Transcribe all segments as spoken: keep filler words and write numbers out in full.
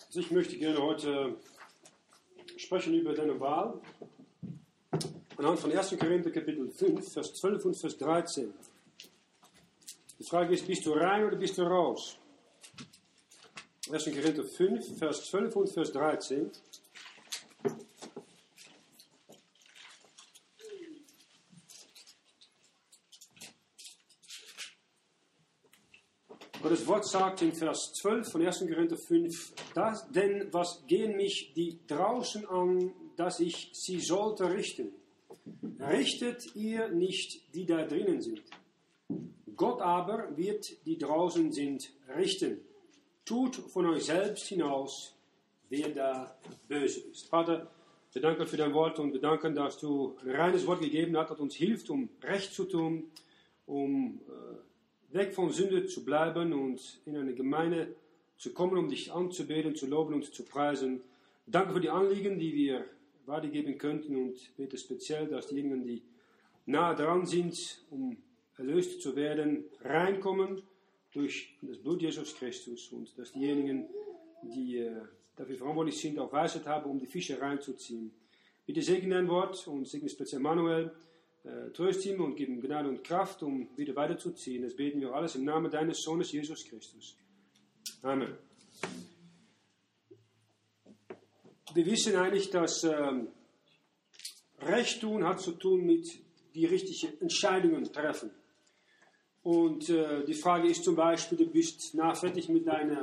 Also ich möchte gerne heute sprechen über deine Wahl anhand von ersten Korinther Kapitel fünf, Vers zwölf und Vers dreizehn. Die Frage ist, bist du rein oder bist du raus? ersten Korinther fünf, Vers zwölf und Vers dreizehn. Gottes Wort sagt in Vers zwölf von ersten Korinther fünf, das, denn was gehen mich die draußen an, dass ich sie sollte richten? Richtet ihr nicht, die da drinnen sind. Gott aber wird die draußen sind richten. Tut von euch selbst hinaus, wer da böse ist. Vater, wir danken für dein Wort und wir danken, dass du ein reines Wort gegeben hast, das uns hilft, um Recht zu tun, um äh, weg von Sünde zu bleiben und in eine Gemeinde zu kommen, um dich anzubeten, zu loben und zu preisen. Danke für die Anliegen, die wir weitergeben könnten und bitte speziell, dass diejenigen, die nahe dran sind, um erlöst zu werden, reinkommen durch das Blut Jesus Christus und dass diejenigen, die äh, dafür verantwortlich sind, auch Weisheit haben, um die Fische reinzuziehen. Bitte segne dein Wort und segne speziell Manuel, äh, tröst ihm und gib ihm Gnade und Kraft, um wieder weiterzuziehen. Das beten wir alles im Namen deines Sohnes Jesus Christus. Amen. Wir wissen eigentlich, dass ähm, Recht tun hat zu tun mit die richtigen Entscheidungen treffen. Und äh, die Frage ist zum Beispiel, du bist nach fertig mit deiner,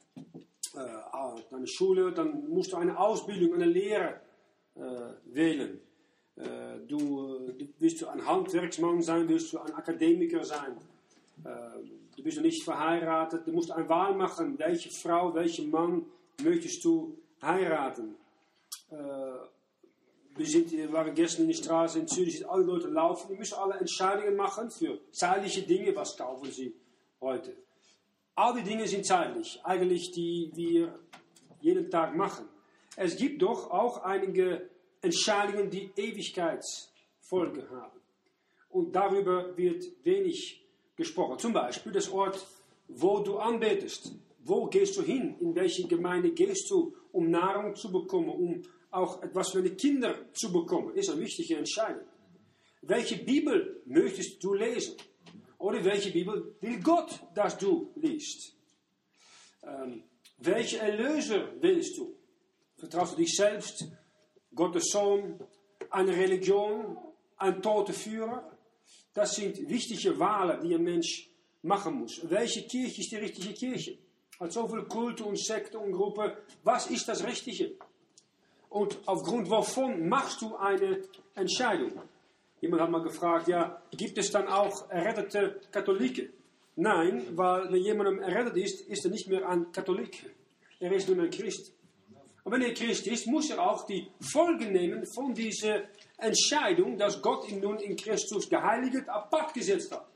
äh, deiner Schule, dann musst du eine Ausbildung, eine Lehre äh, wählen. Äh, du, du willst du ein Handwerksmann sein, willst du ein Akademiker sein. Äh, du bist noch nicht verheiratet, du musst eine Wahl machen, welche Frau, welchen Mann möchtest du heiraten. Äh, Wir, sind, wir waren gestern in der Straße in Zürich, alle Leute laufen, die müssen alle Entscheidungen machen für zeitliche Dinge. Was kaufen sie heute? All die Dinge sind zeitlich, eigentlich die wir jeden Tag machen. Es gibt doch auch einige Entscheidungen, die Ewigkeitsfolge haben. Und darüber wird wenig gesprochen. Zum Beispiel das Ort, wo du anbetest. Wo gehst du hin? In welche Gemeinde gehst du, um Nahrung zu bekommen, um auch etwas für die Kinder zu bekommen? Ist eine wichtige Entscheidung. Welche Bibel möchtest du lesen? Oder welche Bibel will Gott, dass du liest? Ähm, welche Erlöser willst du? Vertraust du dich selbst, Gottes Sohn, eine Religion, ein toter Führer? Das sind wichtige Wahlen, die ein Mensch machen muss. Welche Kirche ist die richtige Kirche? Hat so viele Kulte und Sekten und Gruppen. Was ist das Richtige? Und aufgrund wovon machst du eine Entscheidung? Jemand hat mal gefragt, ja, gibt es dann auch errettete Katholiken? Nein, weil wenn jemand errettet ist, ist er nicht mehr ein Katholik. Er ist nur ein Christ. Und wenn er Christ ist, muss er auch die Folgen nehmen von dieser Entscheidung, dass Gott ihn nun in Christus geheiligt, apart gesetzt hat.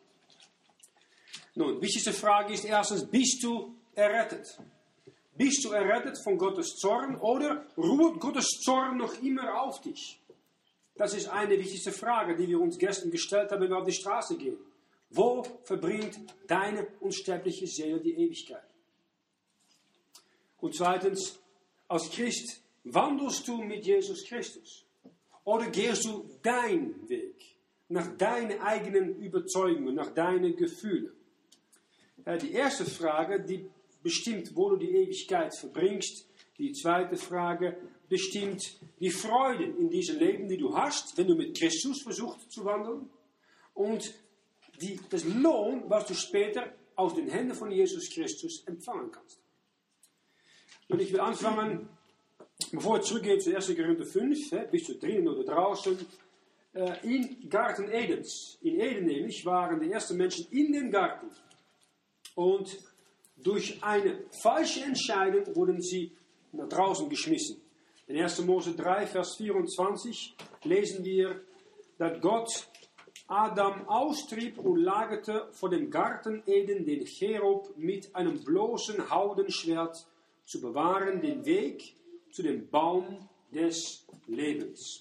Nun, wichtigste Frage ist erstens, bist du errettet? Bist du errettet von Gottes Zorn oder ruht Gottes Zorn noch immer auf dich? Das ist eine wichtigste Frage, die wir uns gestern gestellt haben, wenn wir auf die Straße gehen. Wo verbringt deine unsterbliche Seele die Ewigkeit? Und zweitens, als Christ wandelst du mit Jesus Christus? Oder gehst du deinen Weg, nach deinen eigenen Überzeugungen, nach deinen Gefühlen? Ja, die erste Frage, die bestimmt, wo du die Ewigkeit verbringst. Die zweite Frage bestimmt die Freude in diesem Leben, die du hast, wenn du mit Christus versuchst zu wandeln. Und die, das Lohn, was du später aus den Händen von Jesus Christus empfangen kannst. Und ich will anfangen, bevor ich zurückgehe zu ersten Korinther fünf, bist du drinnen oder draußen, in Garten Edens. In Eden nämlich waren die ersten Menschen in dem Garten. Und durch eine falsche Entscheidung wurden sie nach draußen geschmissen. In ersten Mose drei, Vers vierundzwanzig lesen wir, dass Gott Adam austrieb und lagerte vor dem Garten Eden den Cherub mit einem bloßen Haudenschwert zu bewahren, den Weg zu dem Baum des Lebens.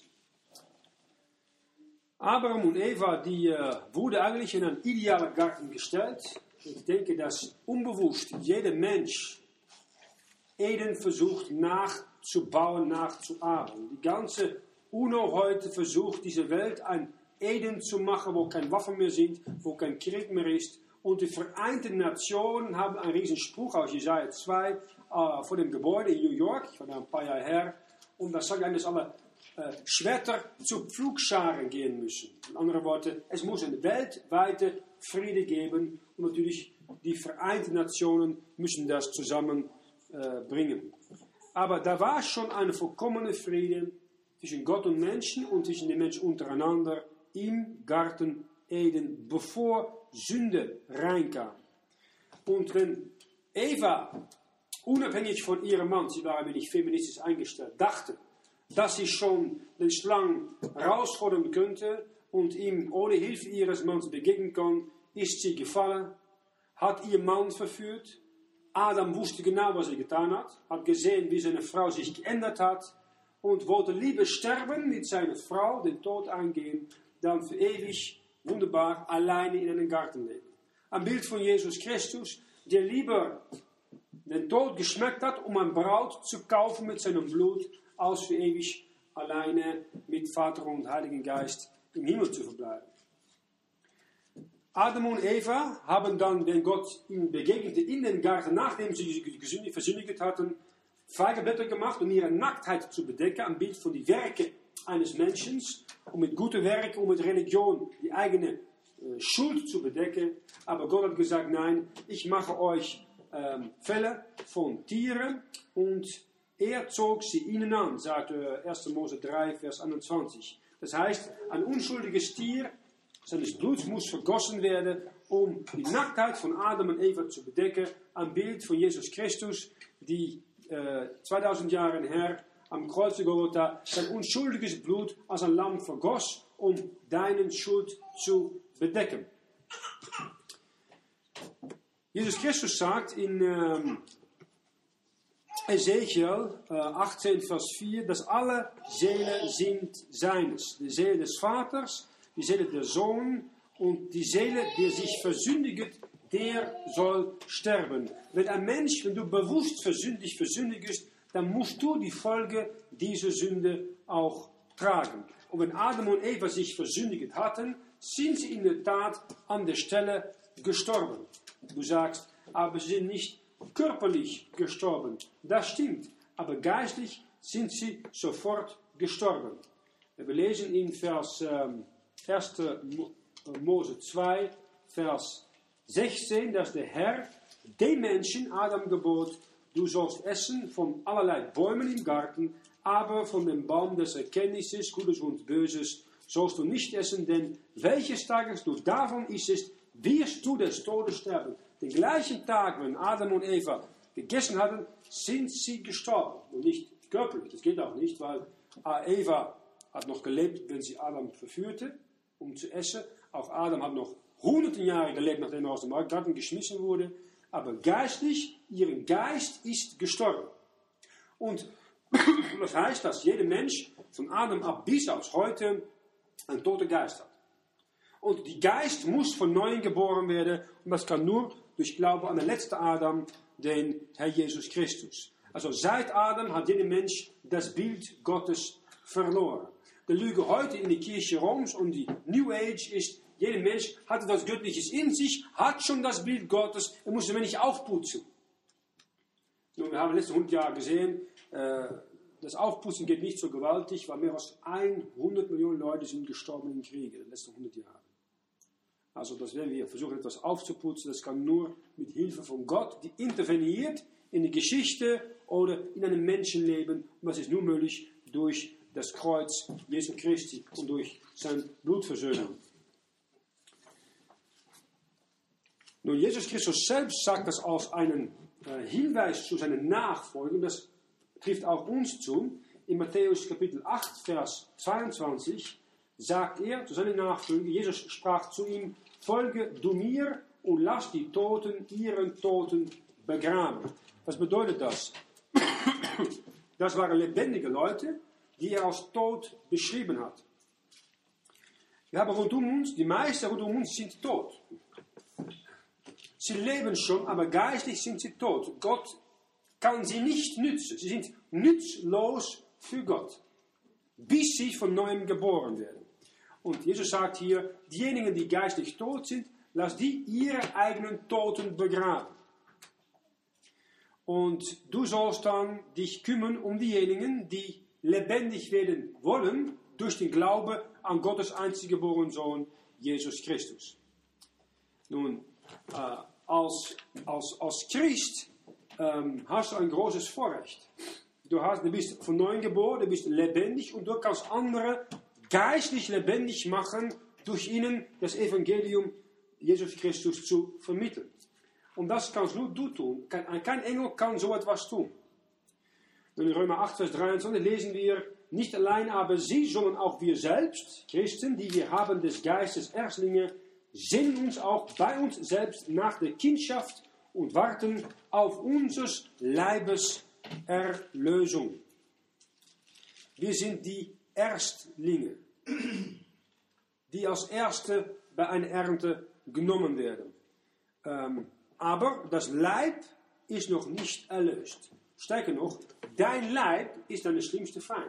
Abraham und Eva, die äh, wurden eigentlich in einen idealen Garten gestellt. Ich denke, dass unbewusst jeder Mensch Eden versucht nachzubauen, nachzuahmen. Die ganze UNO heute versucht, diese Welt ein Eden zu machen, wo keine Waffen mehr sind, wo kein Krieg mehr ist. Und die Vereinten Nationen haben einen riesen Spruch aus Jesaja zwei äh, vor dem Gebäude in New York, ich war da ein paar Jahre her, und da sagt er, dass alle äh, Schwerter zu Pflugscharen gehen müssen. In anderen Worten, es muss eine weltweite Friede geben und natürlich die Vereinten Nationen müssen das zusammenbringen. Äh, Aber da war schon eine vollkommene Friede zwischen Gott und Menschen und zwischen den Menschen untereinander im Garten Eden, bevor Sünde reinkam. Und wenn Eva, unabhängig von ihrem Mann, sie war ein wenig feministisch eingestellt, dachte, dass sie schon den Schlangen herausfordern könnte und ihm ohne Hilfe ihres Mannes begegnen kann, ist sie gefallen, hat ihr Mann verführt. Adam wusste genau, was er getan hat, hat gesehen, wie seine Frau sich geändert hat und wollte lieber sterben mit seiner Frau, den Tod eingehen, dann für ewig, wunderbar, alleine in einem Garten leben. Ein Bild von Jesus Christus, der lieber den Tod geschmeckt hat, um ein Braut zu kaufen mit seinem Blut, als für ewig alleine mit Vater und Heiligen Geist im Himmel zu verbleiben. Adam und Eva haben dann, wenn Gott ihnen begegnete, in den Garten, nachdem sie sich versündigt hatten, Feigenblätter gemacht, um ihre Nacktheit zu bedecken, ein Bild von den Werken eines Menschen, um mit guten Werken, um mit Religion die eigene äh, Schuld zu bedecken. Aber Gott hat gesagt, nein, ich mache euch ähm, Felle von Tieren und er zog sie ihnen an, sagt erster Mose drei, Vers einundzwanzig. Das heißt, ein unschuldiges Tier, seines Bluts muss vergossen werden, um die Nacktheit von Adam und Eva zu bedecken. Ein Bild von Jesus Christus, die äh, zweitausend Jahre her am Kreuz Golgotha sein unschuldiges Blut als ein Lamm vergoss, um deinen Schuld zu bedecken. Jesus Christus sagt in ähm, Ezekiel äh, achtzehn, Vers vier, dass alle Seelen sind seines. Die Seele des Vaters, die Seele der Sohn und die Seele, die sich versündigt, der soll sterben. Wenn ein Mensch, wenn du bewusst versündigt, versündigst, dann musst du die Folge dieser Sünde auch tragen. Und wenn Adam und Eva sich versündigt hatten, sind sie in der Tat an der Stelle gestorben. Du sagst, aber sie sind nicht körperlich gestorben. Das stimmt, aber geistlich sind sie sofort gestorben. Wir lesen in Vers ähm, erster Mose zwei, Vers sechzehn, dass der Herr den Menschen, Adam, gebot, du sollst essen von allerlei Bäumen im Garten, aber von dem Baum des Erkenntnisses, Gutes und Böses, sollst du nicht essen, denn welches Tages du davon isst, wirst du des Todes sterben. Den gleichen Tag, wenn Adam und Eva gegessen hatten, sind sie gestorben. Und nicht körperlich, das geht auch nicht, weil Eva hat noch gelebt, wenn sie Adam verführte, um zu essen. Auch Adam hat noch hunderte Jahre gelebt, nachdem er aus dem Garten geschmissen wurde. Aber geistlich, ihr Geist ist gestorben. Und das heißt, dass jeder Mensch von Adam ab bis aus heute einen toten Geist hat. Und die Geist muss von neuem geboren werden. Und das kann nur durch Glauben an den letzten Adam, den Herr Jesus Christus. Also seit Adam hat jeder Mensch das Bild Gottes verloren. Die Lüge heute in der Kirche Roms und die New Age ist, jeder Mensch hat etwas Göttliches in sich, hat schon das Bild Gottes, er muss es nicht aufputzen. Nun, wir haben letzte hundert Jahre gesehen, äh, das Aufputzen geht nicht so gewaltig, weil mehr als hundert Millionen Leute sind gestorben in Kriegen in den letzten hundert Jahren. Also, dass wenn wir versuchen, etwas aufzuputzen, das kann nur mit Hilfe von Gott, die interveniert in die Geschichte oder in einem Menschenleben. Und das ist nur möglich durch das Kreuz Jesu Christi und durch seine Blutversöhnung. Nun, Jesus Christus selbst sagt das als einen äh, Hinweis zu seinen Nachfolgern. Das trifft auch uns zu. In Matthäus Kapitel acht, Vers zweiundzwanzig sagt er zu seinen Nachfolgern, Jesus sprach zu ihm, folge du mir und lass die Toten ihren Toten begraben. Was bedeutet das? Das waren lebendige Leute, die er als tot beschrieben hat. Wir haben rund um uns, die meisten rund um uns sind tot. Sie leben schon, aber geistlich sind sie tot. Gott kann sie nicht nützen. Sie sind nützlos für Gott, bis sie von Neuem geboren werden. Und Jesus sagt hier, diejenigen, die geistlich tot sind, lass die ihre eigenen Toten begraben. Und du sollst dann dich kümmern um diejenigen, die lebendig werden wollen, durch den Glaube an Gottes einziggeborenen Sohn, Jesus Christus. Nun, äh, als, als, als Christ ähm, hast du ein großes Vorrecht. Du, hast, du bist von neuem geboren, du bist lebendig und du kannst andere geistlich lebendig machen, durch ihnen das Evangelium Jesus Christus zu vermitteln. Und das kannst nur du tun. Kein, kein Engel kann so etwas tun. In Römer acht, Vers dreiundzwanzig lesen wir, nicht allein aber sie, sondern auch wir selbst, Christen, die wir haben des Geistes Erstlinge, sehnen uns auch bei uns selbst nach der Kindschaft und warten auf unseres Leibes Erlösung. Wir sind die Erstlinge, die als Erste bei einer Ernte genommen werden. Ähm, aber das Leib ist noch nicht erlöst. Stärker noch, dein Leib ist dein schlimmster Feind.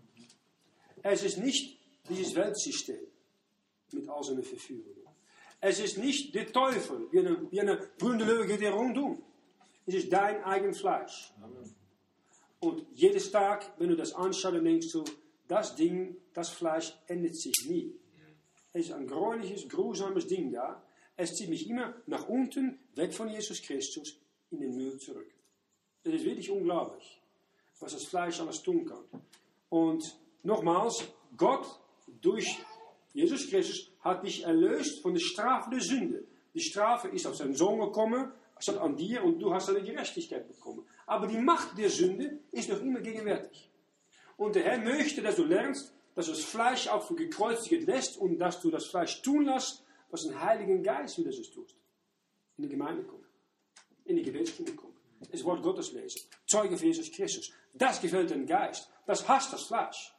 Es ist nicht dieses Weltsystem mit all seinen Verführungen. Es ist nicht der Teufel, wie eine, wie eine Bründelöge der rundum. Es ist dein eigen Fleisch. Amen. Und jedes Tag, wenn du das anschaust, dann denkst du, das Ding, das Fleisch ändert sich nie. Es ist ein gräuliches, grusames Ding da. Es zieht mich immer nach unten, weg von Jesus Christus, in den Müll zurück. Es ist wirklich unglaublich, was das Fleisch alles tun kann. Und nochmals, Gott durch Jesus Christus hat dich erlöst von der Strafe der Sünde. Die Strafe ist auf seinen Sohn gekommen, statt an dir, und du hast seine Gerechtigkeit bekommen. Aber die Macht der Sünde ist noch immer gegenwärtig. Und der Herr möchte, dass du lernst, dass du das Fleisch auch für gekreuzigt lässt und dass du das Fleisch tun lässt, was den Heiligen Geist will, dass du es tust. In die Gemeinde kommen. In die Gebetsstunde kommen. Das Wort Gottes lesen. Zeuge für Jesus Christus. Das gefällt dem Geist. Das hasst das Fleisch.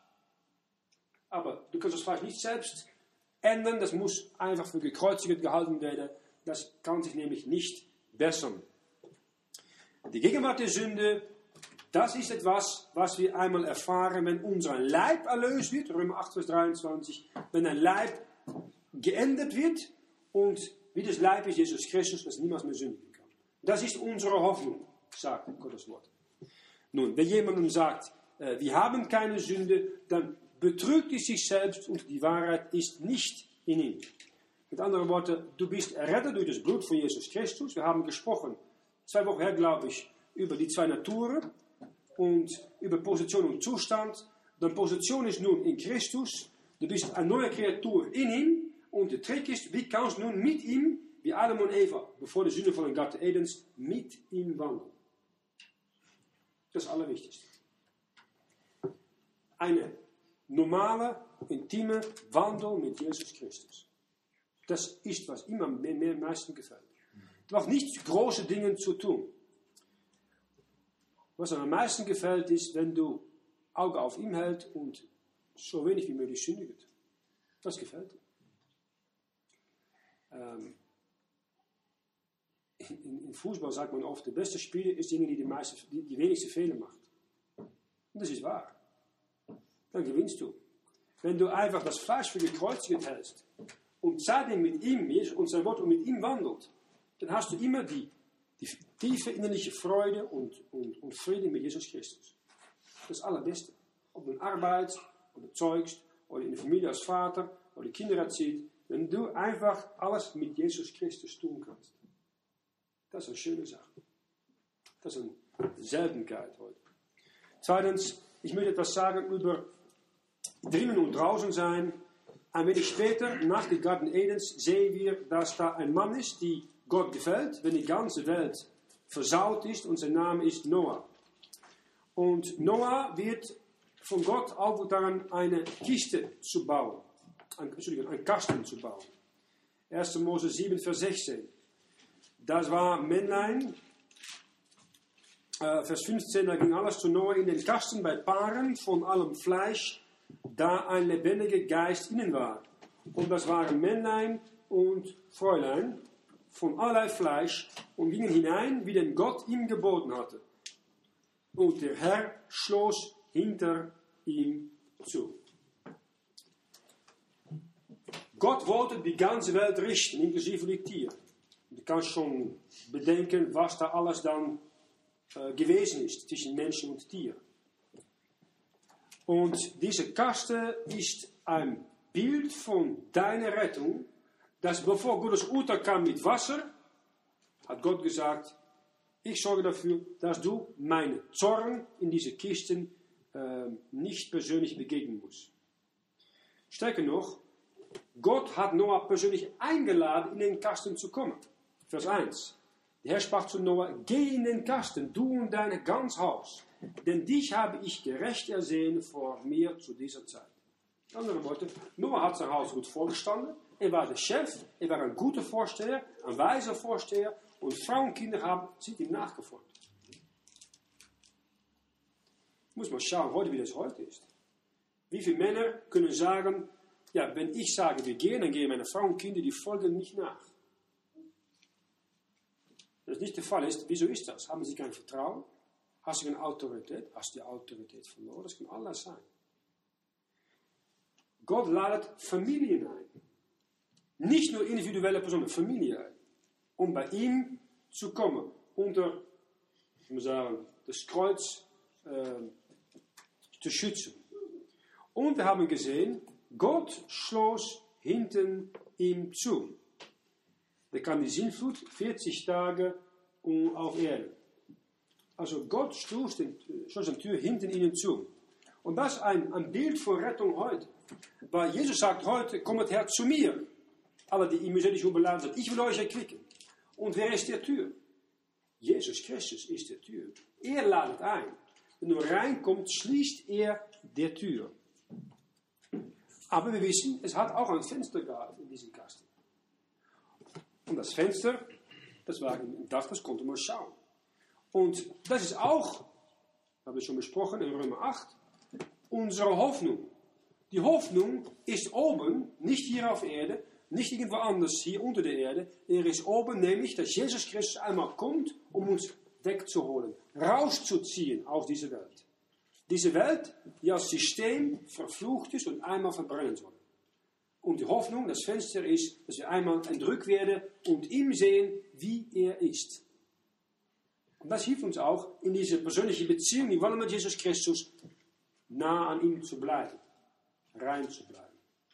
Aber du kannst das Fleisch nicht selbst ändern. Das muss einfach für gekreuzigt gehalten werden. Das kann sich nämlich nicht bessern. Die Gegenwart der Sünde, das ist etwas, was wir einmal erfahren, wenn unser Leib erlöst wird. Römer acht, Vers dreiundzwanzig. Wenn ein Leib geändert wird und wie das Leib ist Jesus Christus, das niemals mehr sündigen kann. Das ist unsere Hoffnung, sagt Gottes Wort. Nun, wenn jemand nun sagt, äh, wir haben keine Sünde, dann betrügt er sich selbst und die Wahrheit ist nicht in ihm. Mit anderen Worten, du bist errettet durch das Blut von Jesus Christus. Wir haben gesprochen, zwei Wochen her, glaube ich, über die zwei Naturen und über Position und Zustand. Deine Position ist nun in Christus. Du bist eine neue Kreatur in ihm. Und der Trick ist, wie kannst du nun mit ihm, wie Adam und Eva, bevor die Sünde von den Garten Edens, mit ihm wandeln? Das ist das Allerwichtigste. Eine normale, intime Wandel mit Jesus Christus. Das ist, was immer mehr, mehr am meisten gefällt. Du hast nichts große Dinge zu tun. Was am meisten gefällt, ist, wenn du Auge auf ihm hältst und so wenig wie möglich sündigt. Das gefällt dir. Ähm, in, in Fußball sagt man oft, der beste Spieler ist derjenige, die die, meiste, die die wenigste Fehler macht. Und das ist wahr. Dann gewinnst du. Wenn du einfach das Fleisch für gekreuzigt hältst und seitdem mit ihm, Jesus und sein Wort und mit ihm wandelt, dann hast du immer die, die tiefe innerliche Freude und, und, und Frieden mit Jesus Christus. Das ist das Allerbeste. Ob du arbeitest, oder zeugst, oder in der Familie als Vater, oder die Kinder erzieht, wenn du einfach alles mit Jesus Christus tun kannst. Das ist eine schöne Sache. Das ist eine Seltenheit heute. Zweitens, ich möchte etwas sagen über drinnen und draußen sein. Ein wenig später, nach dem Garten Edens, sehen wir, dass da ein Mann ist, die Gott gefällt, wenn die ganze Welt versaut ist, und sein Name ist Noah. Und Noah wird von Gott aufgetragen, eine Kiste zu bauen. Ein, Entschuldigung, einen Kasten zu bauen. erster Mose sieben, Vers sechzehn. Das war Männlein. Äh, Vers fünfzehn, da ging alles zu Noah in den Kasten bei Paaren von allem Fleisch, da ein lebendiger Geist innen war. Und das waren Männlein und Fräulein von allerlei Fleisch und gingen hinein, wie denn Gott ihm geboten hatte. und der Herr schloss hinter ihm zu. Gott wollte die ganze Welt richten, inklusive die Tiere. Du kannst schon bedenken, was da alles dann äh, gewesen ist zwischen Menschen und Tier. Und diese Kaste ist ein Bild von deiner Rettung, dass bevor Gottes Urteil kam mit Wasser, hat Gott gesagt, ich sorge dafür, dass du meine Zorn in diese Kisten äh, nicht persönlich begegnen musst. Stärker noch, Gott hat Noah persönlich eingeladen, in den Kasten zu kommen. Vers eins. Der Herr sprach zu Noah, geh in den Kasten, du und dein ganz Haus, denn dich habe ich gerecht ersehen vor mir zu dieser Zeit. Mit anderen Worten, Noah hat sein Haus gut vorgestanden, er war der Chef, er war ein guter Vorsteher, ein weiser Vorsteher und Frauen und Kinder haben, sind ihm nachgefolgt. Ich muss mal schauen, heute, wie das heute ist. Wie viele Männer können sagen, ja, wenn ich sage, wir gehen, dann gehen meine Frauen und Kinder, die folgen nicht nach. Wenn das nicht der Fall ist, wieso ist das? Haben sie kein Vertrauen? Hast du keine Autorität? Hast du die Autorität verloren? Das kann alles sein. Gott ladet Familien ein. Nicht nur individuelle Personen, Familie ein. Um bei ihm zu kommen. Unter, ich muss sagen, das Kreuz äh, zu schützen. Und wir haben gesehen, Gott schloss hinten ihm zu. Da kam die Sintflut, vierzig Tage auf Erde. Also Gott schloss die Tür hinten ihnen zu. Und das ist ein, ein Bild von Rettung heute. Weil Jesus sagt heute, kommt her zu mir. Alle, die ihm mühselig und beladen sind. Ich will euch erquicken. Und wer ist der Tür? Jesus Christus ist der Tür. Er ladet ein. Wenn du reinkommst, schließt er die Tür. Aber wir wissen, es hat auch ein Fenster gehabt in diesem Kasten. Und das Fenster, das war im Dach, das konnte man schauen. Und das ist auch, haben wir schon besprochen in Römer acht, unsere Hoffnung. Die Hoffnung ist oben, nicht hier auf Erde, nicht irgendwo anders hier unter der Erde. Er ist oben, nämlich, dass Jesus Christus einmal kommt, um uns wegzuholen, rauszuziehen aus dieser Welt. Diese Welt, die als System verflucht ist und einmal verbrennen soll. Und die Hoffnung, das Fenster ist, dass wir einmal entrückt werden und ihm sehen, wie er ist. Und das hilft uns auch, in diese persönliche Beziehung, die wollen mit Jesus Christus, nah an ihm zu bleiben, rein zu bleiben.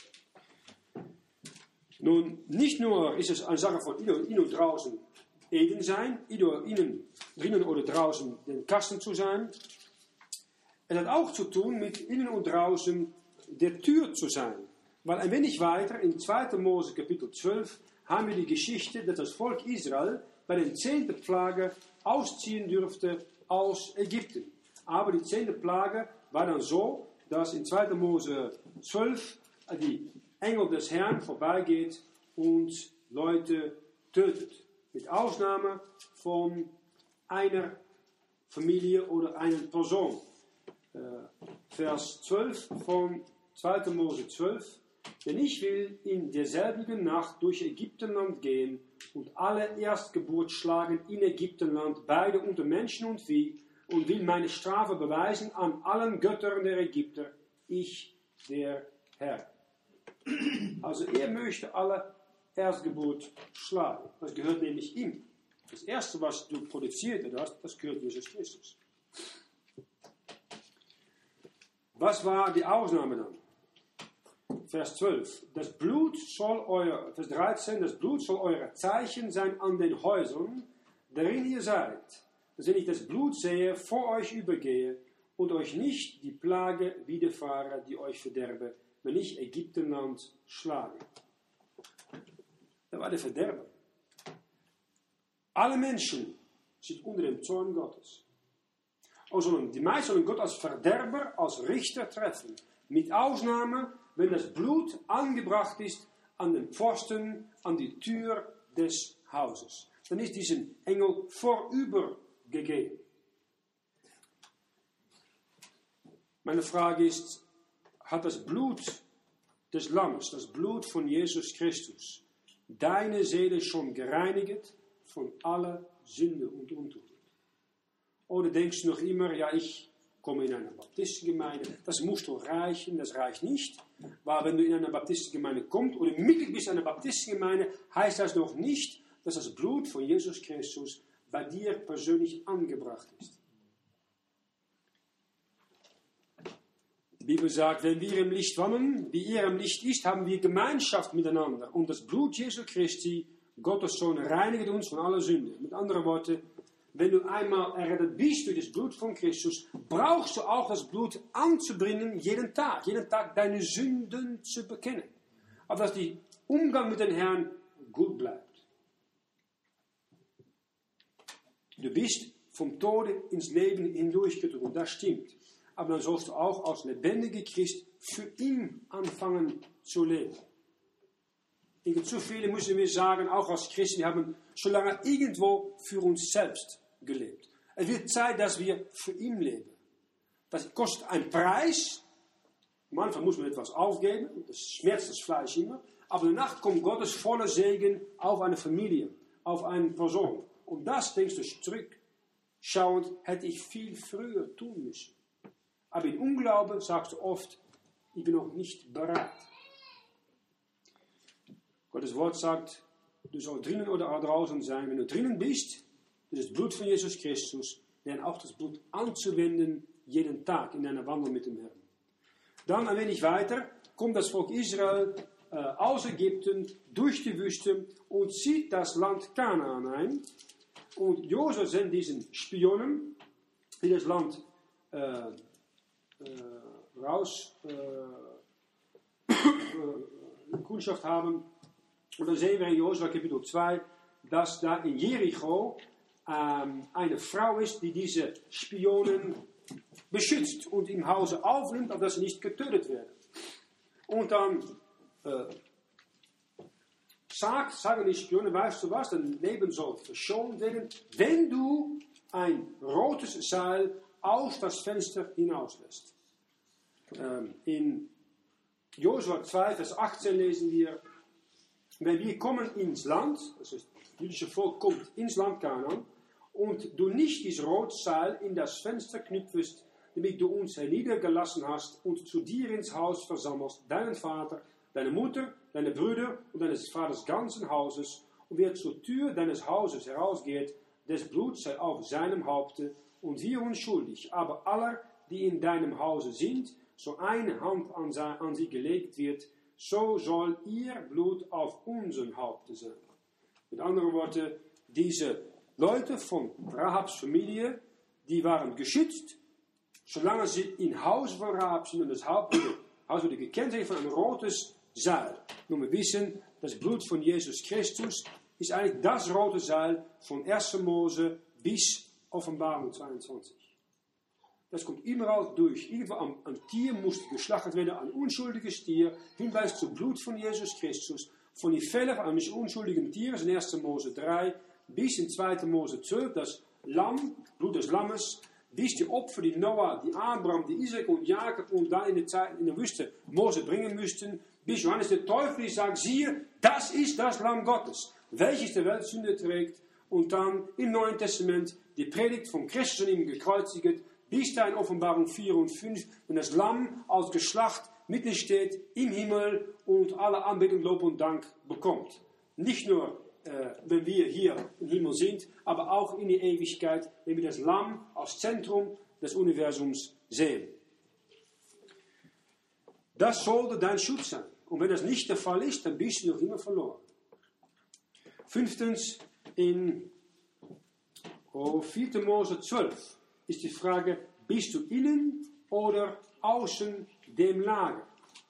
Nun, nicht nur ist es eine Sache von innen und draußen Eden sein, innen, drinnen oder draußen den Kasten zu sein. Es hat auch zu tun mit innen und draußen der Tür zu sein. Weil ein wenig weiter, in zweiter Mose Kapitel zwölf, haben wir die Geschichte, dass das Volk Israel bei den zehnten Plage ausziehen dürfte aus Ägypten. Aber die zehnte Plage war dann so, dass in zweiter Mose zwölf die Engel des Herrn vorbeigeht und Leute tötet. Mit Ausnahme von einer Familie oder einer Person. Äh, Vers zwölf von zweiter Mose zwölf. Denn ich will in derselbigen Nacht durch Ägyptenland gehen und alle Erstgeburt schlagen in Ägyptenland, beide unter Menschen und Vieh, und will meine Strafe beweisen an allen Göttern der Ägypter, ich, der Herr. Also er möchte alle Erstgeburt schlagen. Das gehört nämlich ihm. Das Erste, was du produziert hast, das gehört Jesus Christus. Was war die Ausnahme dann? Vers zwölf. Das Blut soll euer, Vers dreizehn, das Blut soll euer Zeichen sein an den Häusern, darin ihr seid, dass wenn ich das Blut sehe, vor euch übergehe und euch nicht die Plage widerfahre, die euch verderbe, wenn ich Ägyptenland schlage. Da war der Verderber. Alle Menschen sind unter dem Zorn Gottes. Also die meisten sollen Gott als Verderber, als Richter treffen. Mit Ausnahme, wenn das Blut angebracht ist an den Pfosten, an die Tür des Hauses. Dann ist diesen Engel vorübergegeben. Meine Frage ist, hat das Blut des Lammes, das Blut von Jesus Christus, deine Seele schon gereinigt von aller Sünde und Untucht? Oder denkst du noch immer, ja, ich komme in eine Baptistengemeinde, das muss doch reichen, das reicht nicht. Weil wenn du in eine Baptistengemeinde kommst oder Mitglied bist in einer Baptistengemeinde, heißt das noch nicht, dass das Blut von Jesus Christus bei dir persönlich angebracht ist. Die Bibel sagt, wenn wir im Licht wandeln, wie er im Licht ist, haben wir Gemeinschaft miteinander. Und das Blut Jesu Christi, Gottes Sohn, reinigt uns von aller Sünde. Mit anderen Worten, wenn du einmal errettet bist durch das Blut von Christus, brauchst du auch das Blut anzubringen jeden Tag. Jeden Tag deine Sünden zu bekennen. Aber dass der Umgang mit dem Herrn gut bleibt. Du bist vom Tode ins Leben hindurchgedrungen, das stimmt. Aber dann sollst du auch als lebendiger Christ für ihn anfangen zu leben. Ich denke, zu viele müssen wir sagen, auch als Christen, wir haben schon lange irgendwo für uns selbst gelebt. Es wird Zeit, dass wir für ihn leben. Das kostet einen Preis. Manchmal muss man etwas aufgeben, das schmerzt das Fleisch immer. Aber danach kommt Gottes voller Segen auf eine Familie, auf eine Person. Und das, denkst du zurückschauend, hätte ich viel früher tun müssen. Aber in Unglauben sagst du oft, ich bin noch nicht bereit. Gottes Wort sagt, du sollst drinnen oder draußen sein. Wenn du drinnen bist, das ist das Blut von Jesus Christus, dann auch das Blut anzuwenden, jeden Tag in deiner Wandel mit dem Herrn. Dann ein wenig weiter kommt das Volk Israel äh, aus Ägypten durch die Wüste und zieht das Land Kanaan ein. Und Josua sendet diesen Spionen, die das Land äh, äh, raus äh, äh, Kundschaft haben. Und dann sehen wir in Josua Kapitel zwei, dass da in Jericho ähm, eine Frau ist, die diese Spionen beschützt und im Hause aufnimmt, auf dass sie nicht getötet werden. Und dann äh, sagt, sagen die Spionen, weißt du was, dein Leben soll verschont werden, wenn du ein rotes Seil aus das Fenster hinauslässt. Ähm, in Josua zwei, Vers achtzehn lesen wir, wenn wir kommen ins Land, also das jüdische Volk kommt ins Land Kanaan, und du nicht dieses Rotseil in das Fenster knüpfest, damit du uns herniedergelassen hast und zu dir ins Haus versammelst, deinen Vater, deine Mutter, deine Brüder und deines Vaters ganzen Hauses, und wer zur Tür deines Hauses herausgeht, des Blut sei auf seinem Haupte, und wir unschuldig, aber aller, die in deinem Hause sind, so eine Hand an, an sie gelegt wird, so soll ihr Blut auf unserem Haupte sein. Mit anderen Worten, diese Leute von Rahabs Familie, die waren geschützt, solange sie im Haus von Rahab sind, und das Haus wurde gekennzeichnet von ein rotes Seil. Nun, wir wissen, das Blut von Jesus Christus ist eigentlich das rote Seil von erster Mose bis Offenbarung zweiundzwanzig. Das kommt überall durch. Irgendwo am, am Tier musste geschlachtet werden, ein unschuldiges Tier, Hinweis zum Blut von Jesus Christus, von den Fällen eines unschuldigen Tieres in erster Mose drei bis in zweiter Mose zwölf, das Lamm, Blut des Lammes, bis die Opfer, die Noah, die Abraham, die Isaac und Jakob und da in der Zeit in der Wüste Mose bringen müssten, bis Johannes der Täufer sagt, siehe, das ist das Lamm Gottes, welches die Weltsünde trägt, und dann im Neuen Testament die Predigt von Christus ihm gekreuzigt, bis da in Offenbarung vier und fünf, wenn das Lamm als Geschlacht mitten steht im Himmel und alle Anbetung, Lob und Dank bekommt. Nicht nur, äh, wenn wir hier im Himmel sind, aber auch in die Ewigkeit, wenn wir das Lamm als Zentrum des Universums sehen. Das sollte dein Schutz sein. Und wenn das nicht der Fall ist, dann bist du noch immer verloren. Fünftens, in oh, vierter Mose zwölf ist die Frage, bist du innen oder außen dem Lager?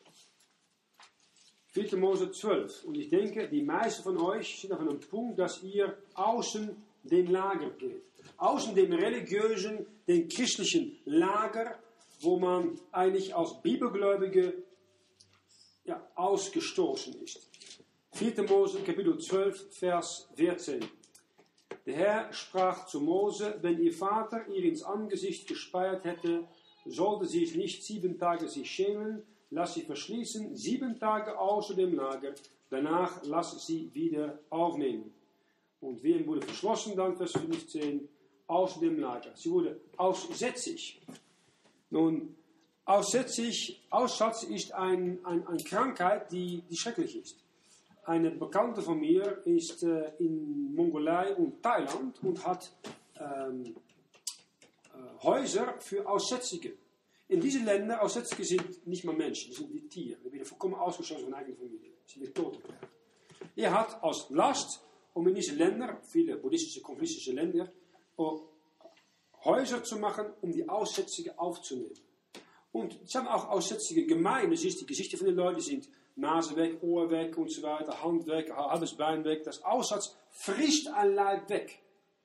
vierter Mose zwölf. Und ich denke, die meisten von euch sind auf einem Punkt, dass ihr außen dem Lager geht. Außen dem religiösen, dem christlichen Lager, wo man eigentlich als Bibelgläubige ja, ausgestoßen ist. vierter Mose, Kapitel zwölf, Vers vierzehn. Der Herr sprach zu Mose, wenn ihr Vater ihr ins Angesicht gespeiert hätte, sollte sie es nicht sieben Tage sich schämen, lass sie verschließen, sieben Tage außer dem Lager, danach lass sie wieder aufnehmen. Und wem wurde verschlossen, dann Vers fünfzehn, aus dem Lager. Sie wurde aussätzig. Nun, aussätzig, Aussatz ist eine ein, ein Krankheit, die, die schrecklich ist. Eine Bekannte von mir ist äh, in Mongolei und Thailand und hat ähm, äh, Häuser für Aussätzige. In diesen Ländern, Aussätzige sind nicht mal Menschen, das sind wie Tiere. Die werden vollkommen ausgeschlossen von eigener Familie. Sie sind tot. Er hat als Last, um in diese Länder, viele buddhistische, kommunistische Länder, Häuser zu machen, um die Aussätzige aufzunehmen. Und es haben auch Aussätzige Gemeinden, das ist die Geschichte von den Leuten, die sind Nase weg, Ohr weg und so weiter, Hand weg, halbes Bein weg. Das Aussatz frisst ein Leib weg.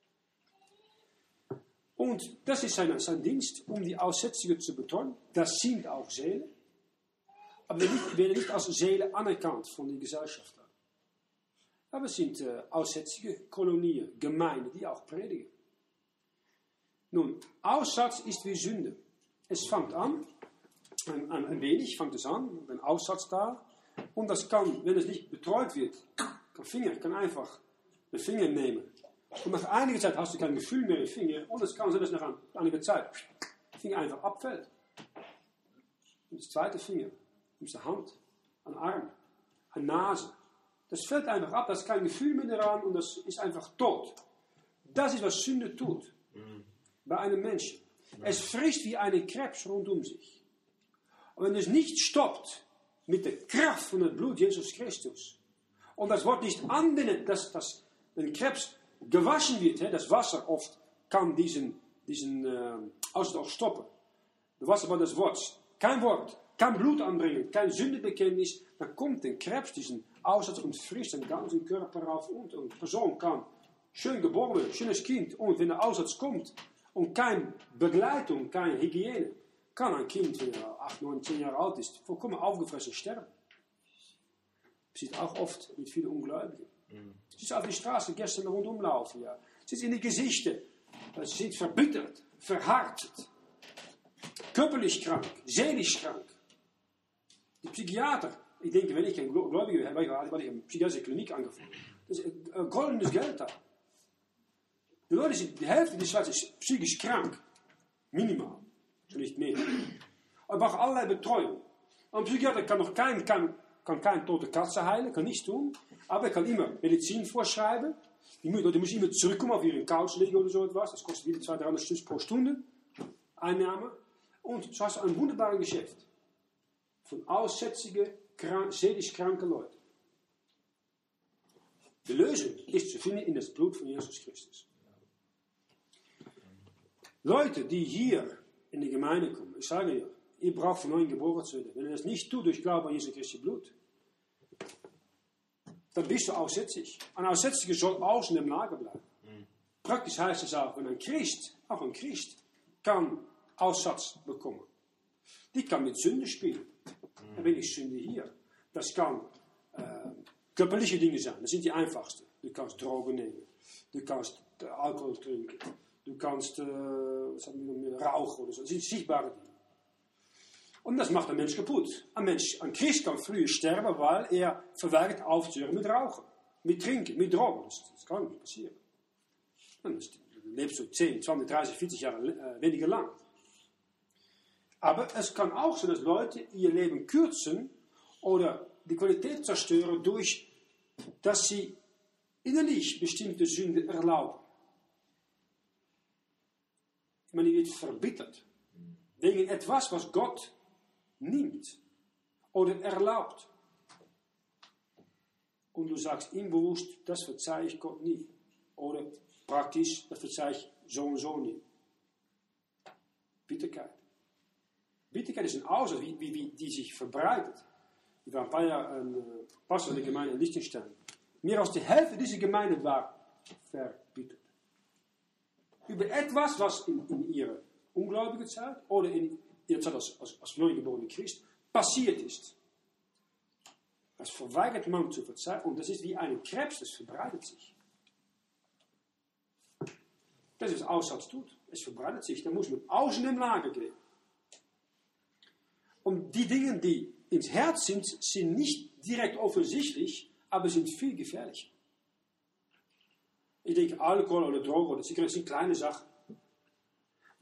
Und das ist sein, sein Dienst, um die Aussätzige zu betreuen. Das sind auch Seelen. Aber die werden nicht als Seele anerkannt von den Gesellschaften. Aber es sind äh, aussätzige Kolonien, Gemeinden, die auch predigen. Nun, Aussatz ist wie Sünde. Es fängt an, ein, ein, ein wenig fängt es an, ein Aussatz da. Und das kann, wenn es nicht betreut wird, kann Finger, kann einfach den Finger nehmen. Und nach einiger Zeit hast du kein Gefühl mehr im Finger. Und es kann sein, dass nach einiger Zeit der Finger einfach abfällt. Und das zweite Finger, und die Hand, ein Arm, eine Nase. Das fällt einfach ab, da ist kein Gefühl mehr daran und das ist einfach tot. Das ist, was Sünde tut. Mhm. Bei einem Menschen. Mhm. Es frisst wie eine Krebs rund um sich. Und wenn es nicht stoppt mit der Kraft von dem Blut Jesus Christus und das Wort nicht anbindet, dass, dass ein Krebs gewaschen wird, he, das Wasser oft kann diesen, diesen äh, Ausdruck stoppen. Das Wasser war das Wort. Kein Wort, kein Blut anbringen, kein Sündebekenntnis, dann kommt der Krebs, diesen Aussatz und frisst den ganzen Körper auf und eine Person kann schön geboren werden, schönes Kind und wenn der Aussatz kommt und keine Begleitung, keine Hygiene, kann ein Kind, wenn er acht, neun, zehn Jahre alt ist, vollkommen aufgefressen sterben. Das sieht auch oft mit vielen Ungläubigen. Mhm. Sie ist auf die Straße gestern rundum laufen, ja. Sie ist in die Gesichter, sie sind verbittert, verhärtet, körperlich krank, seelisch krank. Die Psychiater, ich denke, wenn ich kein Gläubiger wäre, hatte ich eine psychiatrische Klinik angefangen. Das ist ein goldenes Geld da. Die Leute sind, die Hälfte der Schweiz ist psychisch krank. Minimal. So nicht mehr. Aber braucht allerlei Betreuung. Ein Psychiater kann noch kein, kann, kann keine tote Katze heilen, kann nichts tun. Aber er kann immer Medizin vorschreiben. Die Leute müssen immer zurückkommen auf ihren Couch legen oder so etwas. Das kostet wieder zweihundert, dreihundert Stutz pro Stunde. Einnahme. Und so hast du ein wunderbares Geschäft. Von aussätzigen, krank, seelisch kranken Leuten. Die Lösung ist zu finden in das Blut von Jesus Christus. Leute, die hier in die Gemeinde kommen, ich sage dir, ihr braucht von neuem geboren zu werden. Wenn ihr das nicht tut durch Glauben an Jesu Christi Blut, dann bist du aussätzig. Ein Aussätziger soll außen im Lager bleiben. Mhm. Praktisch heißt es auch, wenn ein Christ, auch ein Christ, kann Aussatz bekommen. Die kann mit Sünde spielen. Mhm. Da bin ich Sünde hier. Das kann äh, körperliche Dinge sein. Das sind die einfachsten. Du kannst Drogen nehmen. Du kannst äh, Alkohol trinken. Du kannst äh, was haben wir noch mehr, rauchen oder so. Das sind sichtbare Dinge. Und das macht ein Mensch kaputt. Ein Mensch, ein Christ kann früher sterben, weil er verweigert aufzuhören mit Rauchen, mit Trinken, mit Drogen. Das, das kann nicht passieren. Dann lebst du zehn, zwanzig, dreißig, vierzig Jahre äh, weniger lang. Aber es kann auch sein, dass Leute ihr Leben kürzen oder die Qualität zerstören, durch dass sie innerlich bestimmte Sünden erlauben. Ich meine, die wird verbittert. Wegen etwas, was Gott nimmt oder erlaubt. Und du sagst ihm bewusst, das verzeihe ich Gott nie. Oder praktisch, das verzeihe ich so und so nie. Bitterkeit. Bitterkeit ist ein Aussatz, wie, wie, wie die sich verbreitet. Ich war ein paar Jahre ein äh, Pastor in der Gemeinde in Liechtenstein. Mehr als die Hälfte dieser Gemeinde war verbittert. Über etwas, was in, in ihrer ungläubigen Zeit oder in ihrer Zeit als, als, als neugeborene Christ passiert ist. Das verweigert man zu verzeihen und das ist wie ein Krebs, das verbreitet sich. Das ist, was Aussatz tut. Es verbreitet sich. Da muss man außen im Lager gehen. Und die Dinge, die ins Herz sind, sind nicht direkt offensichtlich, aber sind viel gefährlicher. Ich denke, Alkohol oder Drogen oder Zigaretten sind kleine Sachen.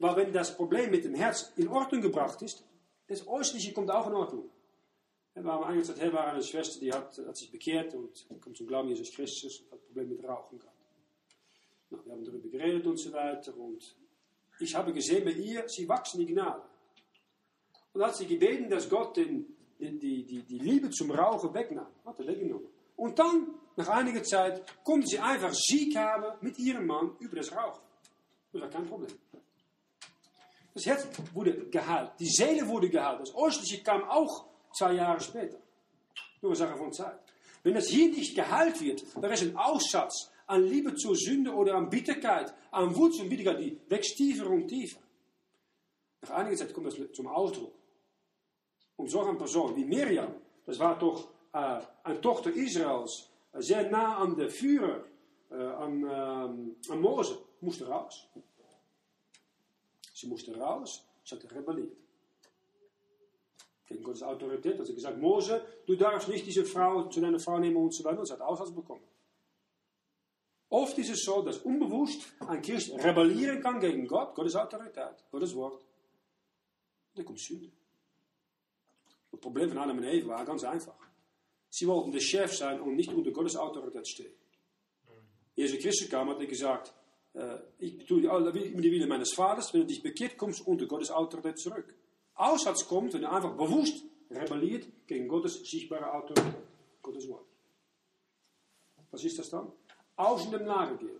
Weil wenn das Problem mit dem Herz in Ordnung gebracht ist, das Äußerliche kommt auch in Ordnung. Wir haben einige Zeit her war eine Schwester, die hat, hat sich bekehrt und kommt zum Glauben Jesus Christus und hat ein Problem mit Rauchen gehabt. Na, wir haben darüber geredet und so weiter und ich habe gesehen bei ihr, sie wachsen in Gnade. Und dann hat sie gebeten, dass Gott den, den, die, die, die Liebe zum Rauchen wegnahm. Hat er weggenommen. Und dann, nach einiger Zeit, konnte sie einfach Sieg haben mit ihrem Mann über das Rauchen. Das war kein Problem. Das Herz wurde geheilt. Die Seele wurde geheilt. Das Äußerliche kam auch zwei Jahre später. Nur eine Sache von Zeit. Wenn das hier nicht geheilt wird, da ist ein Aussatz an Liebe zur Sünde oder an Bitterkeit, an Wut und Bitterkeit, die wächst tiefer und tiefer. Nach einiger Zeit kommt das zum Ausdruck. Und so eine Person wie Miriam, das war doch äh, eine Tochter Israels, äh, sehr nah an der Führer, äh, an, äh, an Mose, musste raus. Sie musste raus, sie hat rebelliert. Gegen Gottes Autorität hat sie gesagt, Mose, du darfst nicht diese Frau zu deiner Frau nehmen und so weiter. Und sie hat Aussatz bekommen. Oft ist es so, dass unbewusst ein Christ rebellieren kann gegen Gott, Gottes Autorität, Gottes Wort. Und dann kommt Sünde. Das Problem von Adam und Eva war ganz einfach. Sie wollten der Chef sein und nicht unter Gottes Autorität stehen. Jesus Christus kam, hat er gesagt, äh, ich tue die Wille meines Vaters, wenn du dich bekehrt, kommst du unter Gottes Autorität zurück. Aussatz kommt, wenn du einfach bewusst rebelliert gegen Gottes sichtbare Autorität, Gottes Wort. Was ist das dann? Außen dem Nachgehen.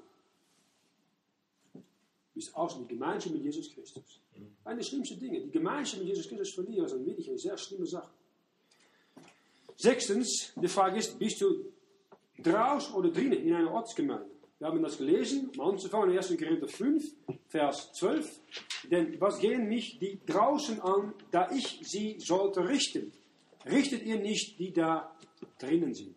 Bis außen die Gemeinschaft mit Jesus Christus. Eine der schlimmsten Dinge. Die Gemeinschaft mit Jesus Christus verlieren ist wirklich eine sehr schlimme Sache. Sechstens, die Frage ist, bist du draußen oder drinnen in einer Ortsgemeinde? Wir haben das gelesen, um anzufangen, in ersten Korinther fünf, Vers zwölf. Denn was gehen mich die draußen an, da ich sie sollte richten? Richtet ihr nicht, die da drinnen sind?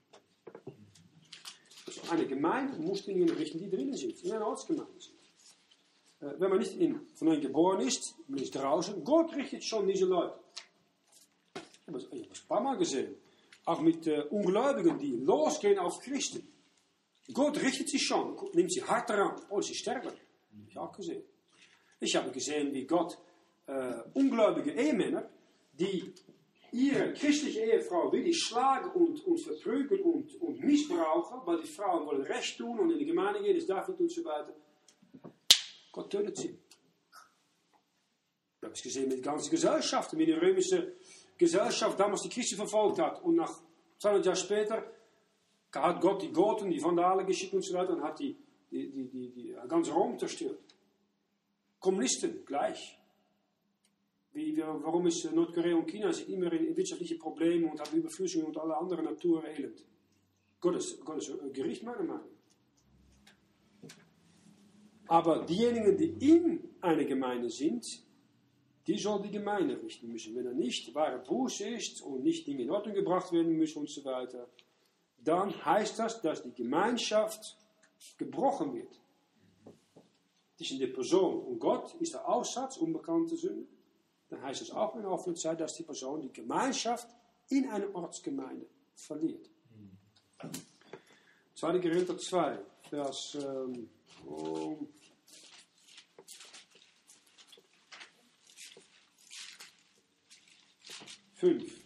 Also eine Gemeinde muss diejenigen richten, die drinnen sind, in einer Ortsgemeinde sind. Äh, wenn man nicht in, von euch geboren ist, man ist draußen, Gott richtet schon diese Leute. Ich habe das ein paar Mal gesehen. Auch mit äh, Ungläubigen, die losgehen auf Christen. Gott richtet sie schon, nimmt sie hart daran. Oh, sie sterben. Habe ich auch gesehen. Ich habe gesehen, wie Gott äh, ungläubige Ehemänner, die ihre christliche Ehefrau wirklich schlagen und, und verprügeln und, und missbrauchen, weil die Frauen wollen Recht tun und in die Gemeinde gehen, das darf nicht und so weiter. Gott tötet sie. Ich habe es gesehen mit ganzen Gesellschaften, wie die römische Gesellschaft damals die Christen verfolgt hat. Und nach zweihundert Jahren später hat Gott die Goten, die Vandalen geschickt und so weiter und hat die, die, die, die, die ganz Rom zerstört. Kommunisten gleich. Wie, warum ist Nordkorea und China sind immer in wirtschaftliche Probleme und haben Überflüssigung und alle anderen Naturelend? Gottes, Gottes Gericht, meiner Meinung nach. Aber diejenigen, die in einer Gemeinde sind, die soll die Gemeinde richten müssen. Wenn er nicht wahre Buße ist und nicht Dinge in Ordnung gebracht werden müssen und so weiter, dann heißt das, dass die Gemeinschaft gebrochen wird. Zwischen der Person und Gott ist der Aussatz, unbekannte Sünde. Dann heißt es auch in der offenen Zeit, dass die Person die Gemeinschaft in einer Ortsgemeinde verliert. zweiter Korinther zwei, Vers ähm, oh, fünf.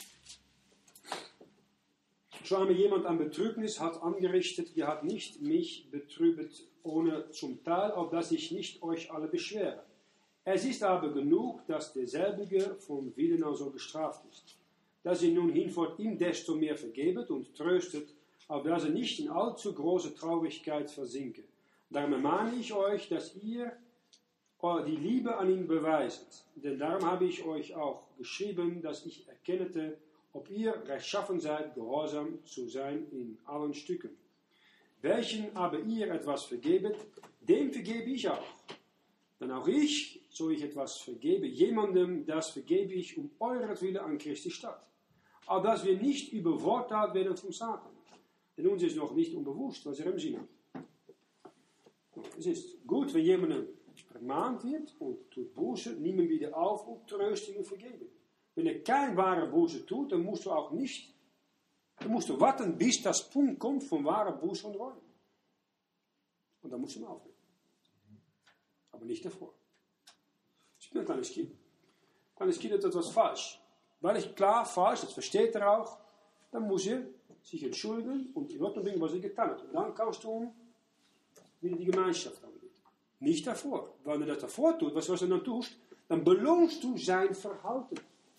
So einmal jemand ein Betrübnis hat angerichtet, ihr habt nicht mich betrübet ohne zum Teil, auf dass ich nicht euch alle beschwere. Es ist aber genug, dass derselbige von Willen aus so gestraft ist. Dass ihr nun hinfort ihm desto mehr vergebet und tröstet, auf dass er nicht in allzu große Traurigkeit versinke. Darum ermahne ich euch, dass ihr die Liebe an ihn beweiset. Denn darum habe ich euch auch geschrieben, dass ich erkennete, ob ihr rechtschaffen seid, gehorsam zu sein in allen Stücken. Welchen aber ihr etwas vergebet, dem vergebe ich auch. Denn auch ich, so ich etwas vergebe, jemandem, das vergebe ich um euretwillen an Christi statt. Aber dass wir nicht übervorteilt werden vom Satan. Denn uns ist noch nicht unbewusst, was er im Sinn hat. Es ist gut, wenn jemand ermahnt wird und tut Buße, nehmen wieder auf und trösten und vergeben. Wenn er kein wahre Buße tut, dann musst du auch nicht, dann musst du warten, bis das Punkt kommt von wahrer Buße und Reue. Und dann musst du ihn aufnehmen. Aber nicht davor. Ich bin ein kleines Kind. Ein kleines Kind hat etwas falsch. Weil ich klar falsch, das versteht er auch, dann muss er sich entschuldigen und in Ordnung bringen, was er getan hat. Und dann kannst du wieder die Gemeinschaft anbieten. Nicht davor. Wenn er das davor tut, was, was er dann tust, dann belohnst du sein Verhalten.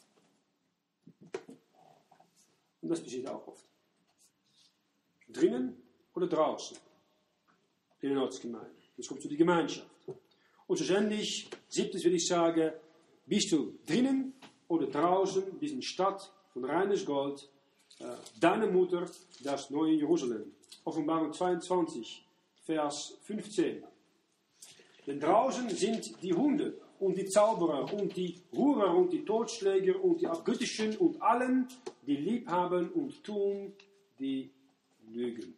Und das passiert auch oft. Drinnen oder draußen. In der Ortsgemeinde. Jetzt kommt zu die Gemeinschaft. Und schlussendlich, siebtes würde ich sagen, bist du drinnen oder draußen, in dieser Stadt von reines Gold, äh, deine Mutter, das neue Jerusalem. Offenbarung zweiundzwanzig, Vers fünfzehn. Denn draußen sind die Hunde und die Zauberer und die Hurer und die Totschläger und die Abgöttischen und allen, die lieb haben und tun, die lügen.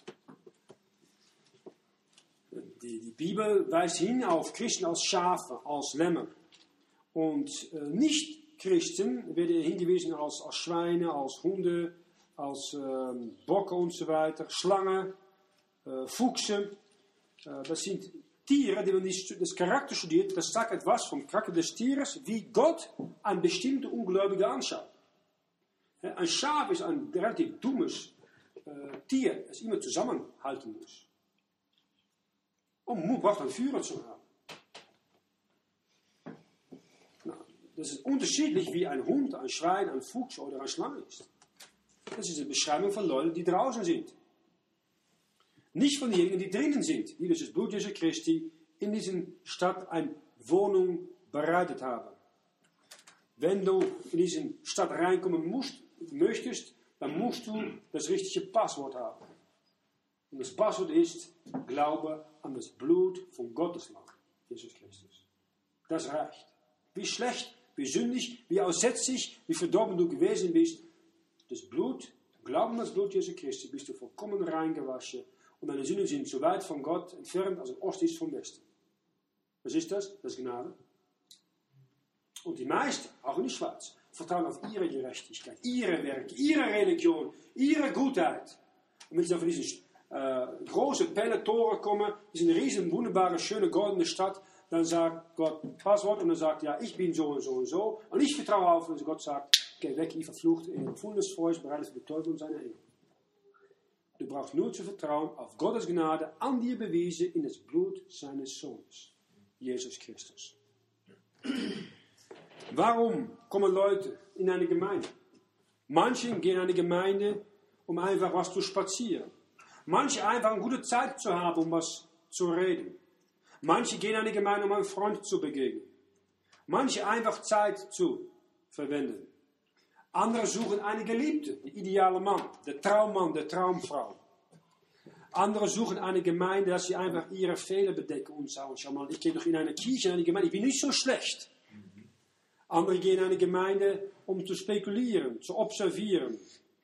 Die, die Bibel weist hin auf Christen als Schafe, als Lämmer. Und äh, Nicht-Christen werden hingewiesen als, als Schweine, als Hunde, als äh, Bocke und so weiter, Schlangen, äh, Fuchsen. Äh, das sind Tiere, die man das Charakter studiert, das sagt etwas vom Charakter des Tieres, wie Gott ein bestimmter Ungläubiger anschaut. Ein Schaf ist ein relativ dummes äh, Tier, das immer zusammenhalten muss. Und man braucht einen Führer zu haben. Na, das ist unterschiedlich, wie ein Hund, ein Schwein, ein Fuchs oder eine Schlange ist. Das ist eine Beschreibung von Leuten, die draußen sind. Nicht von denjenigen, die drinnen sind, die durch das Blut Jesu Christi in dieser Stadt eine Wohnung bereitet haben. Wenn du in diese Stadt reinkommen musst, möchtest, dann musst du das richtige Passwort haben. Und das Passwort ist Glaube an das Blut von Gottes Lamm, Jesus Christus. Das reicht. Wie schlecht, wie sündig, wie aussätzlich, wie verdorben du gewesen bist, das Blut, Glauben an das Blut Jesu Christi, bist du vollkommen reingewaschen. Und deine Sünden sind so weit von Gott entfernt, als ein Ost ist vom Westen. Was ist das? Das ist Gnade. Und die meisten, auch in der Schweiz, vertrauen auf ihre Gerechtigkeit, ihre Werke, ihre Religion, ihre Gutheit. Und wenn sie auf diese äh, große Peletoren kommen, diese riesen, wunderbare, schöne, goldene Stadt, dann sagt Gott Passwort und dann sagt, ja, ich bin so und so und so. Und ich vertraue auf, und Gott sagt, geh weg, ihr verflucht, in dem Full des Feuers, bereitet für den Teufel und seine Engel. Du brauchst nur zu vertrauen auf Gottes Gnade, an dir bewiesen in das Blut seines Sohnes, Jesus Christus. Warum kommen Leute in eine Gemeinde? Manche gehen in eine Gemeinde, um einfach was zu spazieren. Manche einfach eine gute Zeit zu haben, um was zu reden. Manche gehen in eine Gemeinde, um einem Freund zu begegnen. Manche einfach Zeit zu verwenden. Andere suchen eine Geliebte, der ideale Mann, der Traummann, der Traumfrau. Andere suchen eine Gemeinde, dass sie einfach ihre Fehler bedecken und sagen, schau mal, ich gehe doch in eine Kirche, in eine Gemeinde, ich bin nicht so schlecht. Andere gehen in eine Gemeinde, um zu spekulieren, zu observieren.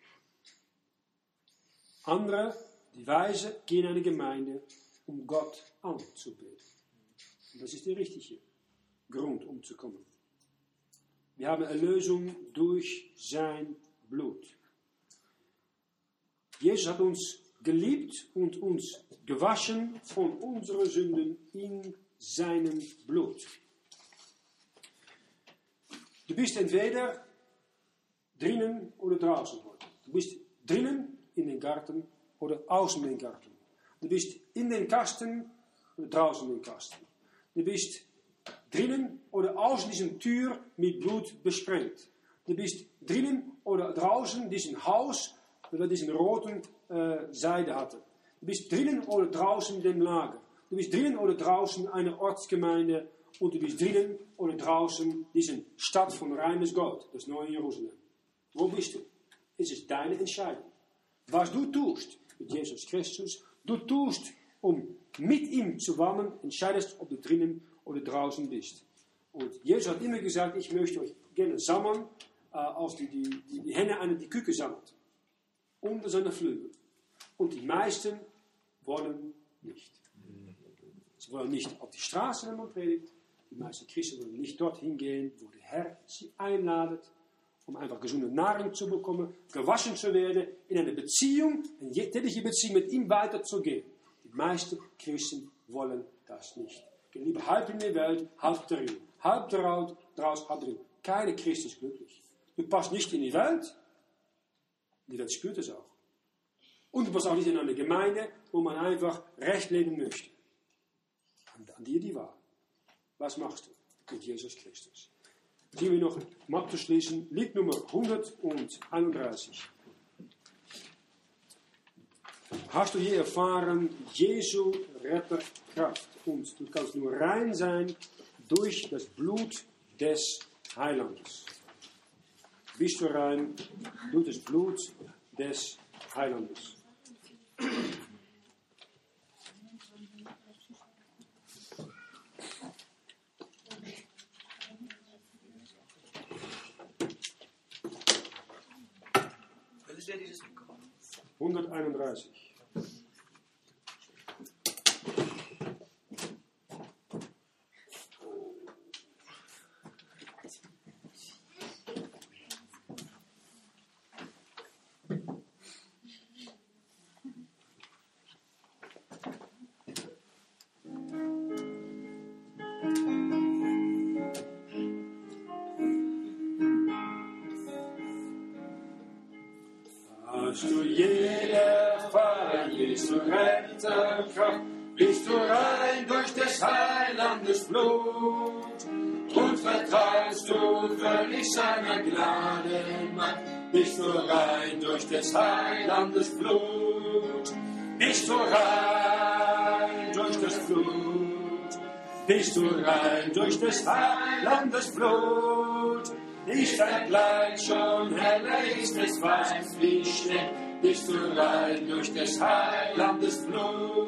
Andere, die Weise, gehen in eine Gemeinde, um Gott anzubeten. Und das ist der richtige Grund, um zu kommen. Wir haben Erlösung durch sein Blut. Jesus hat uns geliebt und uns gewaschen von unseren Sünden in seinem Blut. Du bist entweder drinnen oder draußen. Du bist drinnen in den Garten oder außen in den Garten. Du bist in den Kasten oder draußen in den Kasten. Du bist drinnen oder außen diese Tür mit Blut besprengt. Du bist drinnen oder draußen diesen Haus, das diesen roten äh, Seide hatte. Du bist drinnen oder draußen in dem Lager. Du bist drinnen oder draußen eine Ortsgemeinde und du bist drinnen oder draußen diese Stadt von reines Gold, das neue Jerusalem. Wo bist du? Es ist deine Entscheidung. Was du tust mit Jesus Christus, du tust, um mit ihm zu wandern, entscheidest, ob du drinnen oder draußen bist. Und Jesus hat immer gesagt, ich möchte euch gerne sammeln, äh, als die, die, die, die Henne eine die Küke sammelt. Unter seine Flügel. Und die meisten wollen nicht. Sie wollen nicht auf die Straße, wenn man predigt. Die meisten Christen wollen nicht dorthin gehen, wo der Herr sie einladet, um einfach gesunde Nahrung zu bekommen, gewaschen zu werden, in eine Beziehung, eine tägliche Beziehung mit ihm weiterzugehen. Die meisten Christen wollen das nicht. Gehen lieber halb in die Welt, halb darin. halb daraus, halb drin. Keine Christ ist glücklich. Du passt nicht in die Welt. Die Welt spürt es auch. Und du passt auch nicht in eine Gemeinde, wo man einfach recht leben möchte. An dir die Wahl. Was machst du mit Jesus Christus? Sehen wir noch, um abzuschließen, Lied Nummer hunderteinunddreißig. Hast du je erfahren, Jesu Retterkraft? Und du kannst nur rein sein durch das Blut des Heilandes. Bist du rein durch das Blut des Heilandes? hunderteinunddreißig. Hast du je erfahren, Jesu Retterkraft, bist du rein durch des Heilandes Blut und vertraust du völlig seiner Gnadenmacht, bist du rein durch des Heilandes Blut, bist du rein durch das Blut, bist du rein durch des Heilandes Blut. Ist dein Kleid schon heller, ist es weiß wie Schnee, bist du rein durch des Heilandes Blut.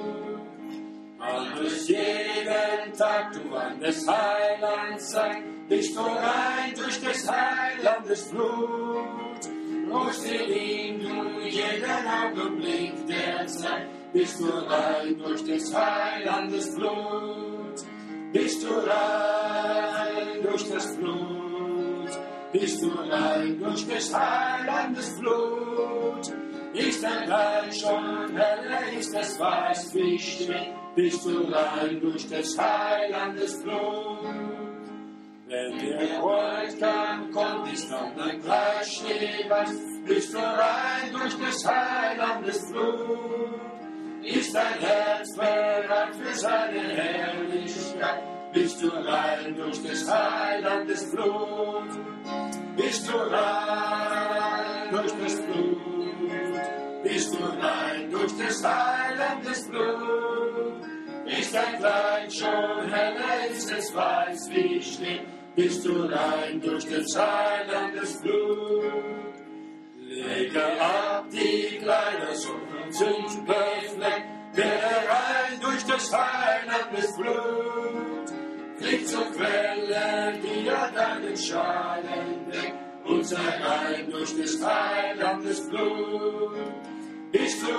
Alles jeden Tag du an des Heilands sein, bist du rein durch des Heilandes Blut. Ruhst in ihm du jeden Augenblick der Zeit, bist du rein durch des Heilandes Blut. Bist du rein durch das Blut. Bist du rein durch des Heilandes Blut? Ist dein Kleid schon heller, ist es weiß wie Schnee? Bist du rein durch des Heilandes Blut? Wenn der Bräutigam kommt, ist dann dein Kleid schneeweiß. Bist du rein durch des Heilandes Blut? Ist dein Herz bereit für seine Herrlichkeit? Bist du rein durch des Heilandes Blut? Bist du rein durch das Blut? Bist du rein durch des Heilandes Blut? Ist dein Kleid schon heller, ist es weiß wie Schnee? Bist du rein durch des Heilandes Blut? Lege ab die Kleider so von Sünden befleckt, werde rein durch des Heilandes Blut. Flieg zur Quelle, die ja deinen Schaden deckt, und sei rein durch des Heilandes Blut. Bist du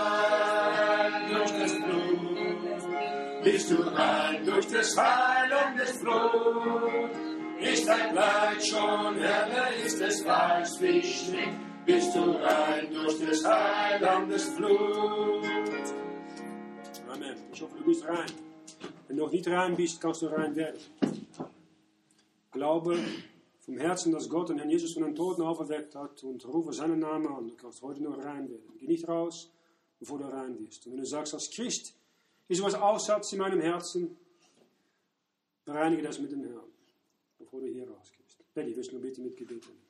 rein durch das Blut? Bist du rein durch des Heilandes Blut? Ist dein Kleid schon heller, ist es weiß wie Schnee? Bist du rein durch des Heilandes Blut? Amen. Ich hoffe, du bist rein. Wenn du noch nicht rein bist, kannst du rein werden. Glaube vom Herzen, dass Gott den Herrn Jesus von den Toten auferweckt hat und rufe seinen Namen an. Du kannst heute noch rein werden. Geh nicht raus, bevor du rein bist. Und wenn du sagst, als Christ ist was Aussatz in meinem Herzen, bereinige das mit dem Herrn, bevor du hier rausgehst. Betty, willst du noch bitte mit Gebet tun?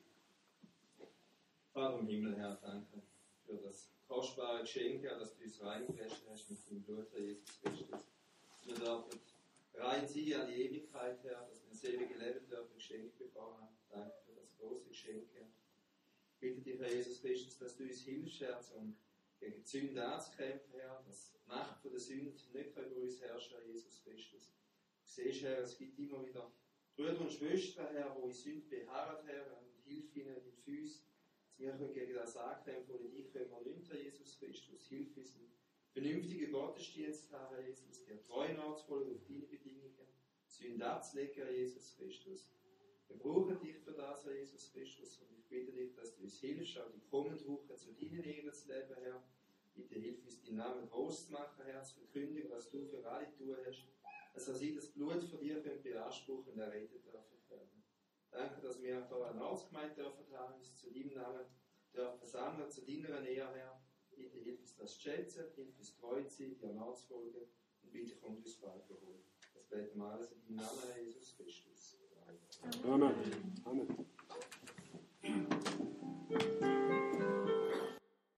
Vater im Himmel, Herr, danke für das kostbare Geschenk, Herr, dass du uns reingewaschen hast mit dem Blut, Herr Jesus Christus. Wir dürfen rein sein an die Ewigkeit, Herr, dass wir das ewige Leben dürfen geschenkt bekommen haben. Danke für das große Geschenk, Herr. Ich bitte dich, Herr Jesus Christus, dass du uns hilfst, Herr, um gegen die Sünde anzukämpfen, Herr, dass die Macht von der Sünde nicht über uns herrscht, Herr Jesus Christus. Du siehst, Herr, es gibt immer wieder Brüder und Schwestern, Herr, die in Sünde beharren, Herr, und hilf ihnen mit Füßen. Wir können gegen das ankämpfen, ohne dich können wir nicht, Herr Jesus Christus. Hilf uns, einen vernünftigen Gottesdienst, Herr Jesus, der treu nachzufolgen auf deine Bedingungen, Sünde abzulegen, Herr Jesus Christus. Wir brauchen dich für das, Herr Jesus Christus, und ich bitte dich, dass du uns hilfst, auch die kommenden Wochen zu deinen Ehren zu leben, Herr. Bitte hilf uns, deinen Namen groß zu machen, Herr, zu verkündigen, was du für alle tun hast. dass er sie das Blut von dir beanspruchen und errettet dürfen werden. Danke, dass wir da eine Ortsgemeinde dürfen haben, uns zu deinem Namen dürfen versammeln, zu deiner Nähe her. Bitte hilf uns das zu schätzen, hilf uns treu zu sein, dir nachzufolgen und bitte kommt uns bald beholen. Das beten wir alles in deinem Namen, Jesus Christus. Amen. Amen. Amen.